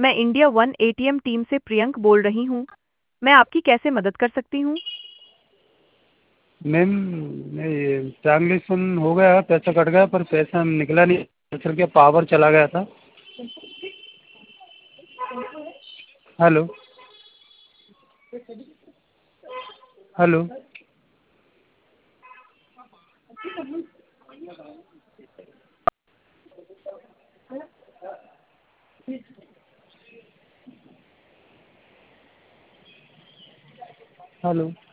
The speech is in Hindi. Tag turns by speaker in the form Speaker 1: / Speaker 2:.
Speaker 1: मैं इंडिया वन एटीएम टीम से प्रियंक बोल रही हूँ। मैं आपकी कैसे मदद कर सकती हूँ?
Speaker 2: मैम, ये ट्रांजेक्शन हो गया, पैसा कट गया पर पैसा निकला नहीं। दरअसल क्या पावर चला गया था। हेलो। हेलो। हेलो।